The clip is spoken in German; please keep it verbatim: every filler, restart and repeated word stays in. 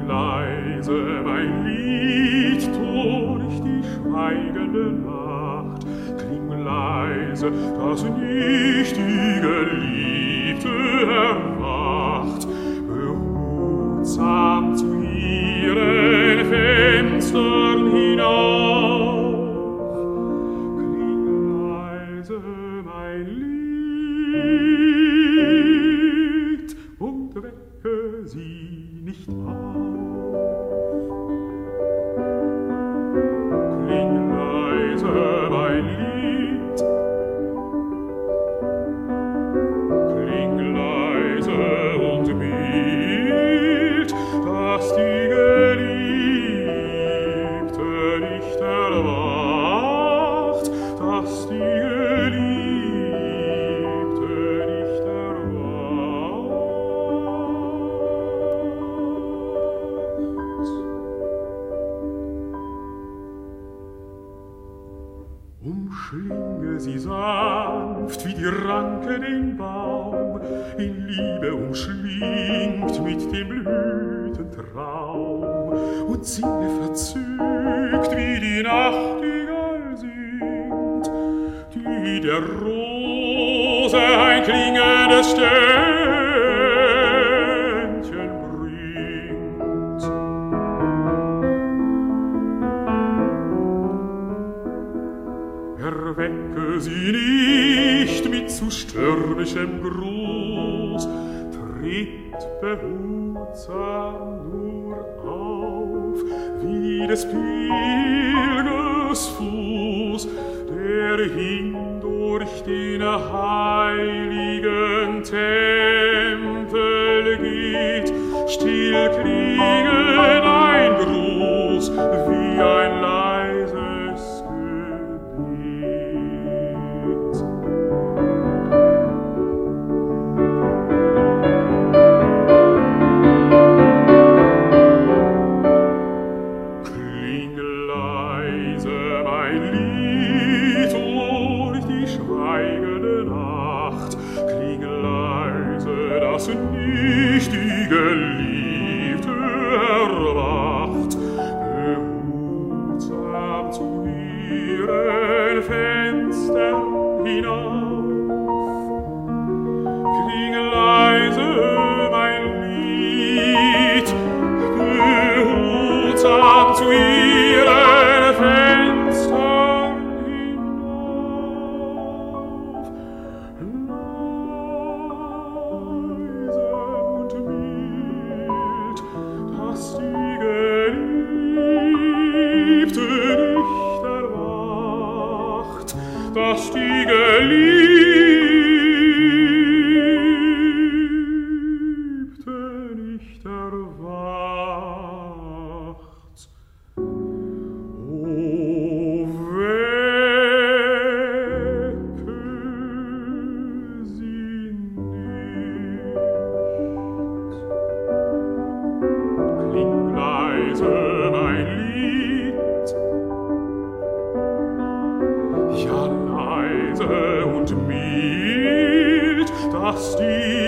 Kling leise mein Lied durch die schweigende Nacht, kling leise, dass nicht die Geliebte erwacht, behutsam zu ihren Fenstern hinauf. Kling leise mein Lied und wecke sie nicht auf. Kling leise mein Lied, kling leise und mild, dass die Geliebte nicht erwacht, dass die Geliebte nicht erwacht. Umschlinge sie sanft wie die Ranke den Baum, in Liebe umschlingt mit dem Blütentraum, und singe verzückt wie die Nachtigall singt, die der Rose ein klingendes Ständchen bringt. Erwecke sie nicht mit zu stürmischem Gruß, tritt behutsam nur auf, wie des Pilgers Fuß, der hindurch den heiligen Tempel geht, still klingen ein Gruß, wie ein leises Gebet. Kling leise mein Lied durch die schweigende Nacht, kling leise, dass nicht die Geliebte erwacht, behutsam zu ihren Fenstern hinauf. Kling leise mein Lied, behutsam zu ihren Fenstern hinauf. Leise und mild, dass die Geliebte nicht erwacht, dass die Geliebte nicht erwacht. O wecke sie nicht. Kling leise mein Lied, ja leise und mild, dass die